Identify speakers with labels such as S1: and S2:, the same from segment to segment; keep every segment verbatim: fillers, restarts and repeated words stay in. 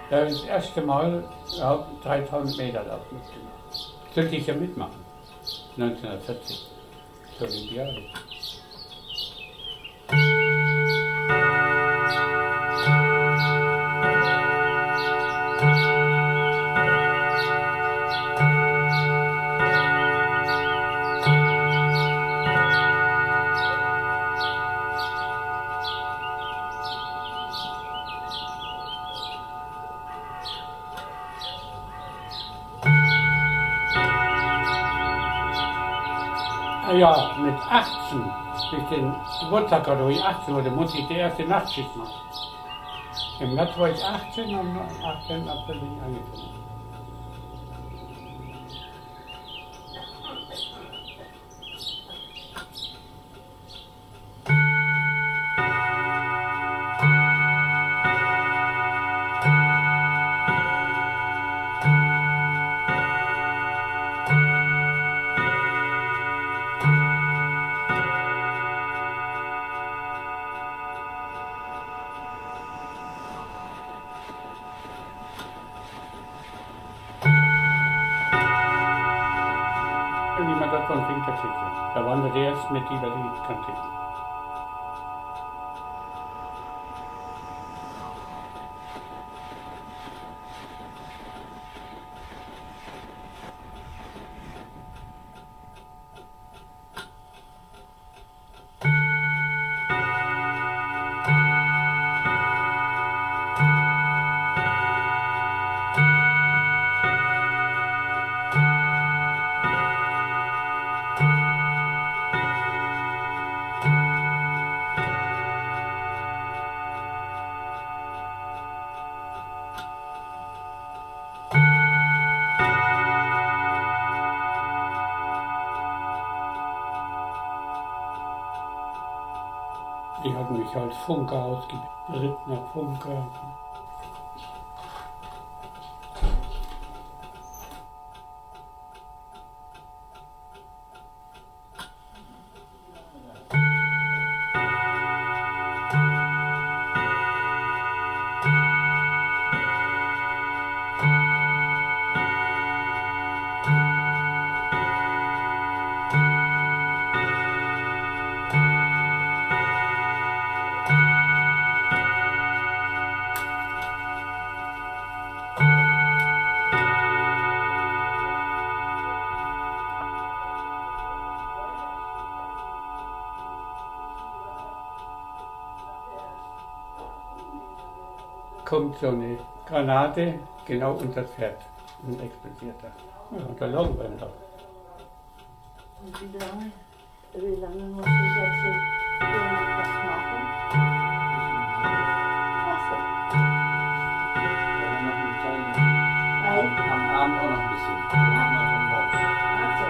S1: Da habe ich das erste Mal ja, dreitausend Meter Lauf mitgemacht. Sollte ich ja mitmachen. neunzehnhundertvierzig. Zur Olympiade. Ja, mit achtzehn, durch den Geburtstag, oder ich achtzehn wurde, musste ich die erste Nachtschicht machen. Im März war ich achtzehn, am achtzehnten April bin ich angefangen. Wie man das von Winterkirche. Da waren wir die ersten mit über die Kante. Die hatten mich als Funker ausgebildet, berittener Funker. Kommt so eine Granate genau unter das Pferd und explodiert da. Ja, und da laufen wir da.
S2: Und wie lange, wie lange muss ich jetzt hier noch was machen? Achso.
S3: Ja, noch ein kleines. Am Abend auch noch ein bisschen. Dann machen wir von morgen.
S2: Achso.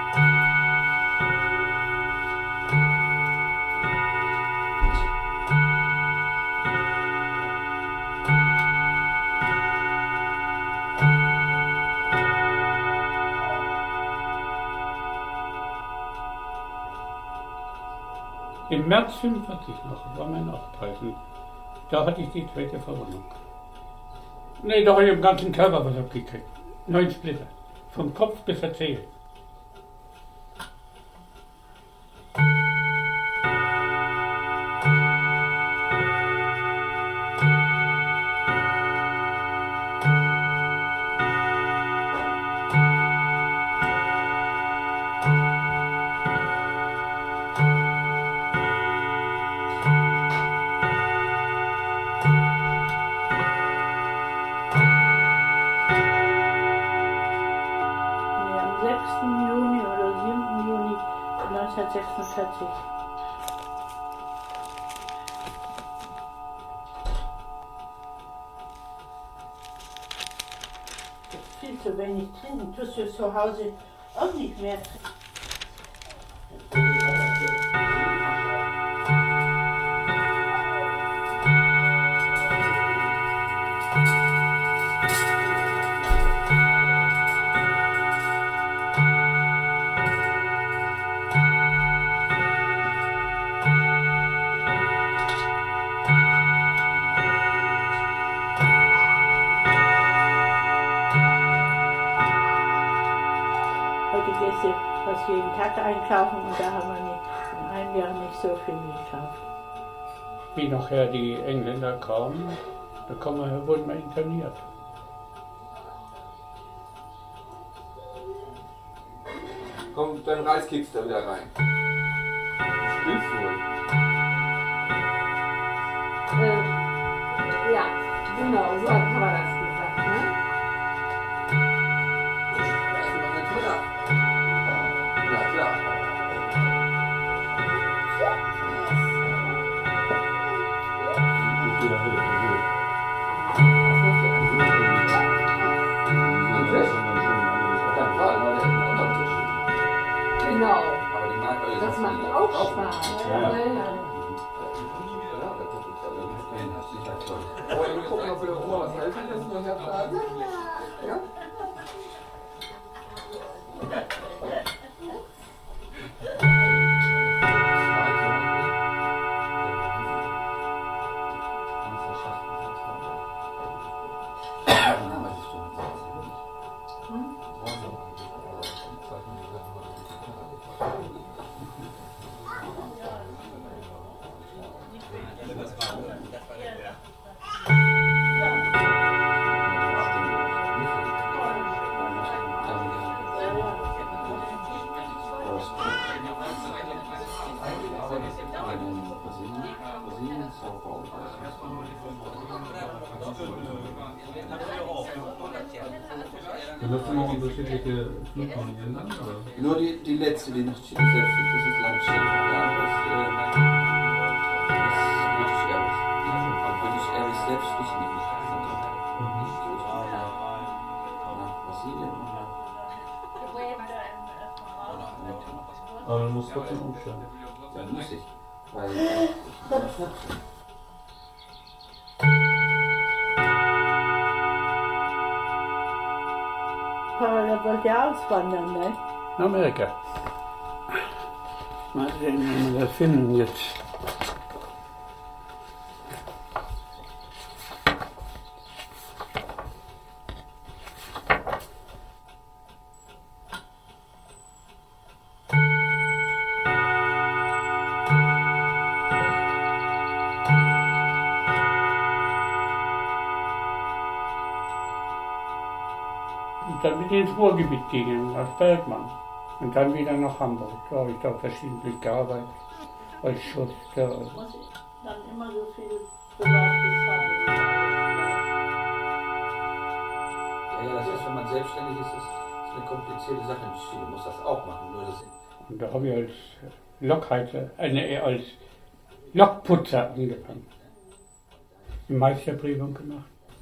S1: Im März fünfundvierzig noch, war mein Nachpreis. Da hatte ich die zweite Verwundung. Nee, da habe ich im ganzen Körper was abgekriegt. Neun Splitter. Vom Kopf bis zur Zehe.
S2: sechsten Juni oder siebten Juni neunzehnhundertsechsundvierzig. Viel zu wenig trinken, tust du zu Hause auch nicht mehr trinken. ich jeden Tag einkaufen und da haben wir nicht, in einem Jahr nicht so viel gekauft.
S1: Wie nachher die Engländer kamen, da kam man, wurden wir interniert.
S4: Komm, dein Reis kickst da wieder rein. Spielst du wohl?
S5: Äh, ja, genau, so hat Papa das gesagt, ne?
S4: Ja, klar.
S5: Genau.
S4: Aber die mag alles.
S5: Das macht auch Spaß.
S4: Ja.
S5: Ja, ja.
S4: Oh, wir gucken, ob wir der Oma was helfen müssen. Das hat da. Ja?
S6: Benutzt man auch unterschiedliche Fluglinien dann? Oder?
S4: Nur die, die letzte, die nicht Chile selbst ist, das ist Landschiff. Ja, das, äh, das ist British Airways. British Airways selbst ist nicht wichtig. Brasilien oder?
S6: Aber man muss trotzdem umstellen.
S4: Ja, muss ich. Weil ich kann das nicht.
S2: Papa, der wollte ja auswandern, ne?
S1: In Amerika. Mal sehen, wie wir das finden jetzt. Und dann mit ins Ruhrgebiet gingen, als Bergmann. Und dann wieder nach Hamburg. Da habe ich da verschiedentlich gearbeitet. Als Schuster.
S2: Muss ich dann immer so viel privat bezahlen.
S4: Ja, ja, das ist, wenn man selbstständig ist, das ist eine komplizierte Sache. In Chile muss das auch machen. Nur das
S1: Und da habe ich als Lokhalter, äh, nee, als Lokputzer angefangen. Die Meisterprüfung gemacht.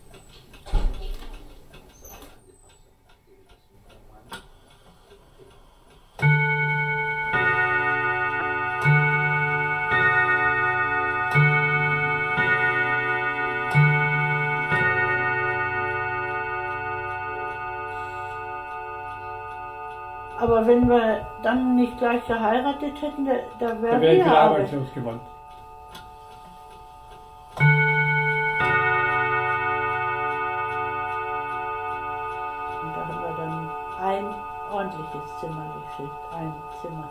S2: Aber wenn wir dann nicht gleich geheiratet hätten, da, da
S1: Da
S2: wären
S1: wäre ich
S2: wir
S1: wieder
S2: Arbeit.
S1: arbeitslos geworden.
S2: Und da haben wir dann ein ordentliches Zimmer gekriegt. Ein Zimmer.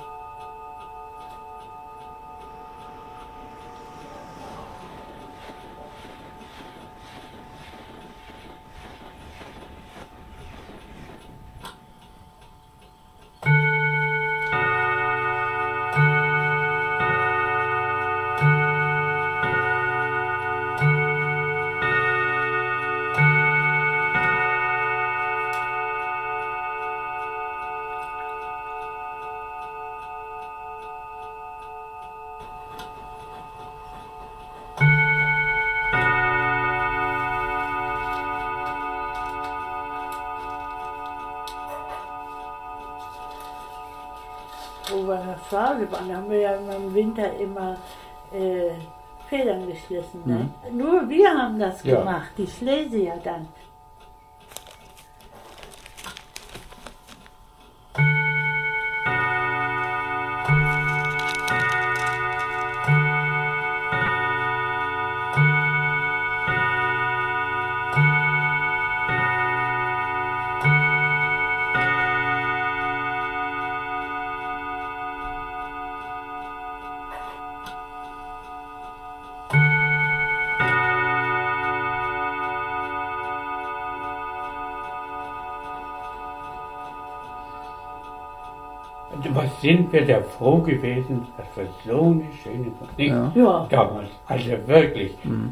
S2: Wo wir nach zu Hause waren, haben wir ja im Winter immer äh, Federn geschlissen. Ne? Nur wir haben das
S1: Ja.
S2: gemacht, die Schlesier dann.
S1: was sind wir da froh gewesen, dass wir so eine schöne Musik
S7: Ja.
S2: Ja.
S1: damals, also wirklich.
S7: Mhm.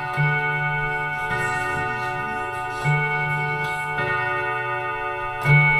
S7: Ja.